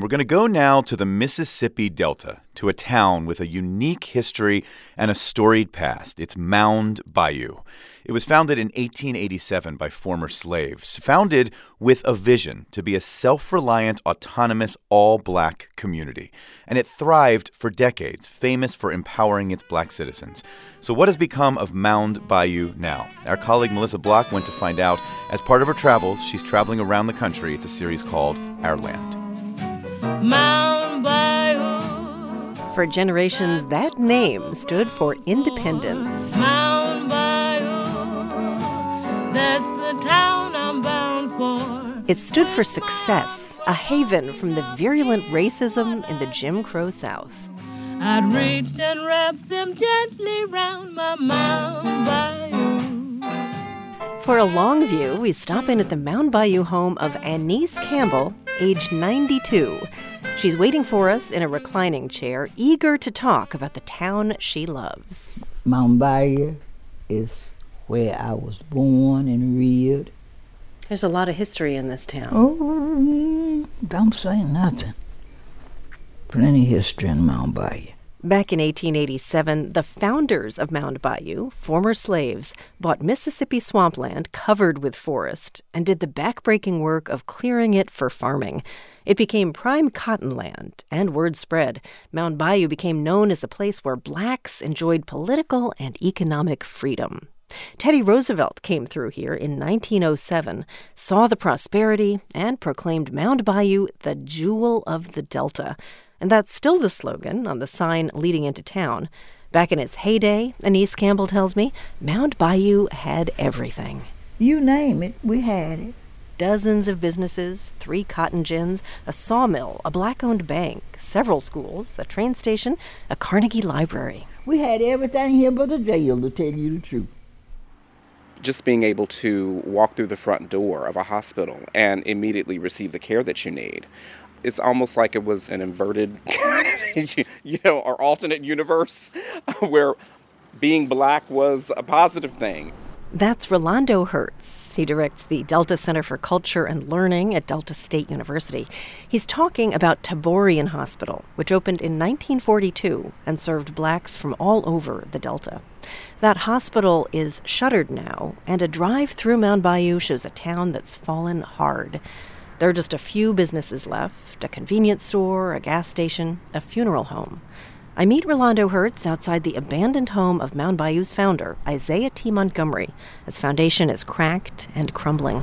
And we're going to go now to the Mississippi Delta, to a town with a unique history and a storied past. It's Mound Bayou. It was founded in 1887 by former slaves, founded with a vision to be a self-reliant, autonomous, all-black community. And it thrived for decades, famous for empowering its black citizens. So what has become of Mound Bayou now? Our colleague Melissa Block went to find out. As part of her travels, she's traveling around the country. It's a series called Our Land. Mound Bayou. For generations, that name stood for independence. Mound Bayou, that's the town I'm bound for. It stood for success, a haven from the virulent racism in the Jim Crow South. I'd reach and wrap them gently round my Mound Bayou. For a long view, we stop in at the Mound Bayou home of Anise Campbell, age 92. She's waiting for us in a reclining chair, eager to talk about the town she loves. Mound Bayou is where I was born and reared. There's a lot of history in this town. Oh, don't say nothing. Plenty of history in Mound Bayou. Back in 1887, the founders of Mound Bayou, former slaves, bought Mississippi swampland covered with forest and did the backbreaking work of clearing it for farming. It became prime cotton land, and word spread. Mound Bayou became known as a place where blacks enjoyed political and economic freedom. Teddy Roosevelt came through here in 1907, saw the prosperity, and proclaimed Mound Bayou the jewel of the Delta. And that's still the slogan on the sign leading into town. Back in its heyday, Anise Campbell tells me, Mound Bayou had everything. You name it, we had it. Dozens of businesses, 3 cotton gins, a sawmill, a black-owned bank, several schools, a train station, a Carnegie library. We had everything here but a jail, to tell you the truth. Just being able to walk through the front door of a hospital and immediately receive the care that you need. It's almost like it was an inverted, or alternate universe where being black was a positive thing. That's Rolando Hertz. He directs the Delta Center for Culture and Learning at Delta State University. He's talking about Taborian Hospital, which opened in 1942 and served blacks from all over the Delta. That hospital is shuttered now, and a drive through Mound Bayou shows a town that's fallen hard. There are just a few businesses left, a convenience store, a gas station, a funeral home. I meet Rolando Hertz outside the abandoned home of Mound Bayou's founder, Isaiah T. Montgomery. His foundation is cracked and crumbling.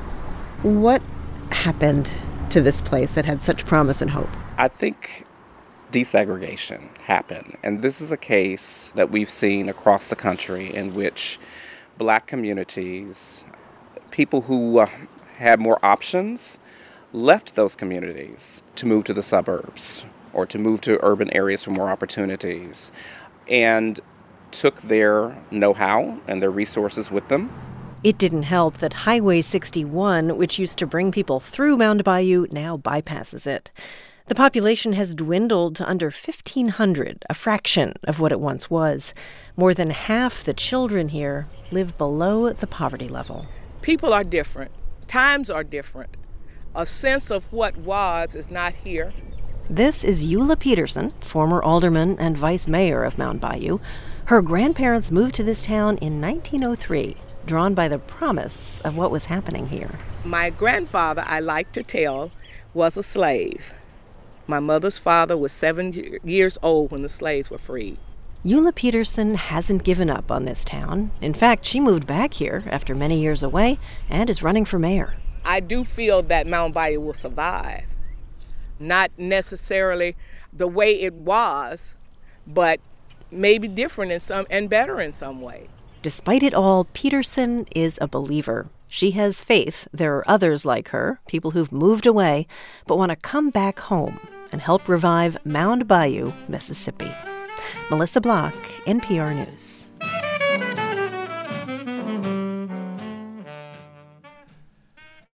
What happened to this place that had such promise and hope? I think desegregation happened. And this is a case that we've seen across the country in which black communities, people who had more options, left those communities to move to the suburbs or to move to urban areas for more opportunities and took their know-how and their resources with them. It didn't help that Highway 61, which used to bring people through Mound Bayou, now bypasses it. The population has dwindled to under 1,500, a fraction of what it once was. More than half the children here live below the poverty level. People are different. Times are different. A sense of what was is not here. This is Eula Peterson, former alderman and vice mayor of Mound Bayou. Her grandparents moved to this town in 1903, drawn by the promise of what was happening here. My grandfather, I like to tell, was a slave. My mother's father was 7 years old when the slaves were freed. Eula Peterson hasn't given up on this town. In fact, she moved back here after many years away and is running for mayor. I do feel that Mound Bayou will survive. Not necessarily the way it was, but maybe different in some and better in some way. Despite it all, Peterson is a believer. She has faith there are others like her, people who've moved away, but want to come back home and help revive Mound Bayou, Mississippi. Melissa Block, NPR News.